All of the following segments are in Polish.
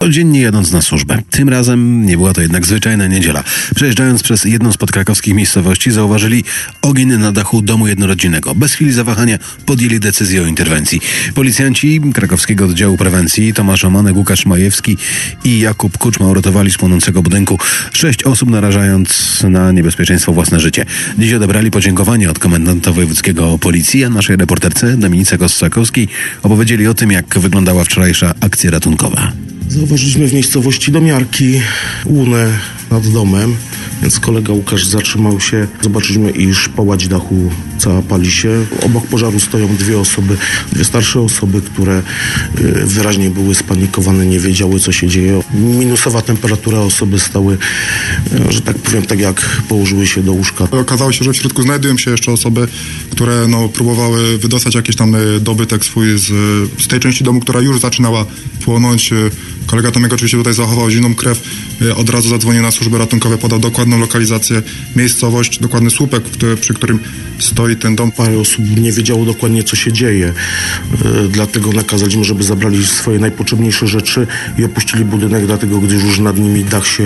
codziennie jadąc na służbę. Tym razem nie była to jednak zwyczajna niedziela. Przejeżdżając przez jedną z podkrakowskich miejscowości, zauważyli ogień na dachu domu jednorodzinnego. Bez chwili zawahania podjęli decyzję o interwencji. Policjanci krakowskiego oddziału prewencji Tomasz Omanek, Łukasz Majewski i Jakub Kuczma uratowali z płonącego budynku 6 osób, narażając na niebezpieczeństwo własne życie. Dziś odebrali podziękowanie od komendanta wojewódzkiego policji, a naszej reporterce Dominice Kossakowskiej opowiedzieli o tym, jak wyglądała wczorajsza akcja ratunkowa. Zauważyliśmy w miejscowości Domiarki łunę nad domem, więc kolega Łukasz zatrzymał się. Zobaczyliśmy, iż połać dachu cała pali się. Obok pożaru stoją dwie starsze osoby, które wyraźnie były spanikowane, nie wiedziały, co się dzieje. Minusowa temperatura, osoby stały, że tak powiem, tak jak położyły się do łóżka. Okazało się, że w środku znajdują się jeszcze osoby, które próbowały wydostać jakiś tam dobytek swój z tej części domu, która już zaczynała płonąć. Kolega Tomek oczywiście tutaj zachował zimną krew, od razu zadzwonił na służby ratunkowe, podał dokładną lokalizację, miejscowość, dokładny słupek, przy którym stoi ten dom. Parę osób nie wiedziało dokładnie, co się dzieje, dlatego nakazaliśmy, żeby zabrali swoje najpotrzebniejsze rzeczy i opuścili budynek, dlatego gdyż już nad nimi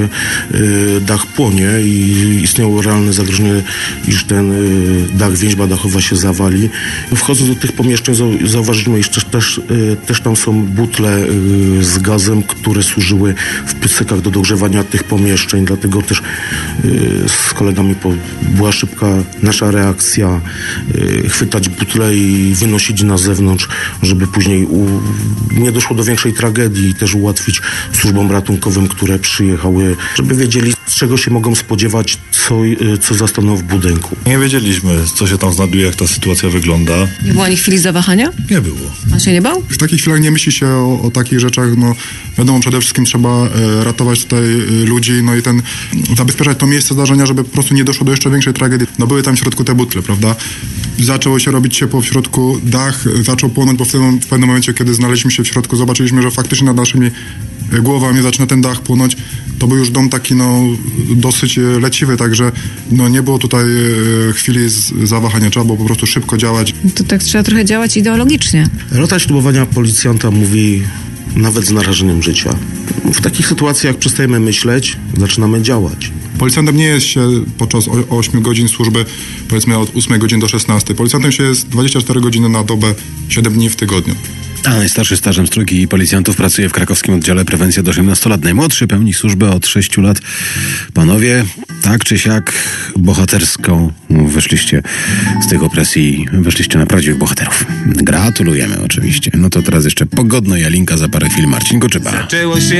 dach płonie i istniało realne zagrożenie, iż ten dach, więźba dachowa się zawali. Wchodząc do tych pomieszczeń zauważyliśmy, iż też tam są butle z gazem, które służyły w pysykach do dogrzewania tych pomieszczeń, dlatego też z kolegami była szybka nasza reakcja, chwytać butle i wynosić na zewnątrz, żeby później nie doszło do większej tragedii i też ułatwić służbom ratunkowym, które przyjechały, żeby wiedzieli, z czego się mogą spodziewać, co zastaną w budynku. Nie wiedzieliśmy, co się tam znajduje, jak ta sytuacja wygląda. Nie było ani chwili zawahania? Nie było. Pan się nie bał? W takich chwilach nie myśli się o takich rzeczach, wiadomo, przede wszystkim trzeba ratować tutaj ludzi, i zabezpieczać to miejsce zdarzenia, żeby po prostu nie doszło do jeszcze większej tragedii. Były tam w środku te butle, prawda? Zaczęło się robić ciepło w środku, dach zaczął płonąć, bo w pewnym momencie, kiedy znaleźliśmy się w środku, zobaczyliśmy, że faktycznie nad naszymi głowami zaczyna ten dach płonąć. To był już dom taki, dosyć leciwy, także, nie było tutaj chwili zawahania. Trzeba było po prostu szybko działać. To tak trzeba trochę działać ideologicznie. Rota ślubowania policjanta mówi nawet z narażeniem życia. W takich sytuacjach przestajemy myśleć, zaczynamy działać. Policjantem nie jest się podczas 8 godzin służby, powiedzmy od 8 godzin do 16. Policjantem się jest 24 godziny na dobę, 7 dni w tygodniu. A najstarszy stażem z trójki policjantów pracuje w krakowskim oddziale prewencji od 18 lat. Najmłodszy pełni służbę od 6 lat. Panowie, tak czy siak bohatersko wyszliście z tych opresji, wyszliście na prawdziwych bohaterów. Gratulujemy oczywiście. To teraz jeszcze Pogodno i Alinka, za parę chwil Marcin Koczyba. Zaczęło się